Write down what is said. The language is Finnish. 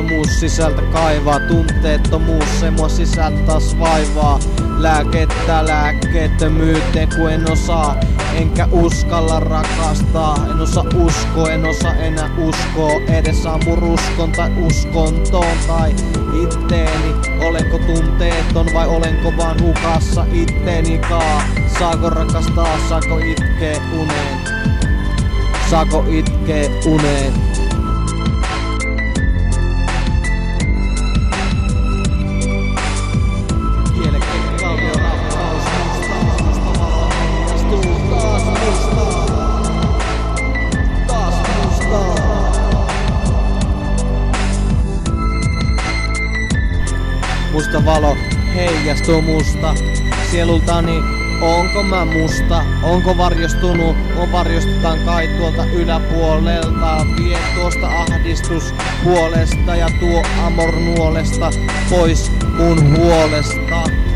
Unettomuus sisältä kaivaa, tunteettomuus se mua sisältä taas vaivaa. Lääkkeettömyyteen kun en osaa, enkä uskalla rakastaa. En osaa uskoa, en osaa enää uskoa edes mun uskon tai uskontoon tai itteeni. Olenko tunteeton vai olenko vaan hukassa itteenikaan? Saako rakastaa, saako itkee uneen? Saako itkee uneen? Musta valo heijastuu musta sielultani. Onko mä musta? Onko varjostunut? Varjostutaan kai tuolta yläpuolelta. Vie tuosta ahdistuspuolesta ja tuo amor nuolesta pois mun huolesta.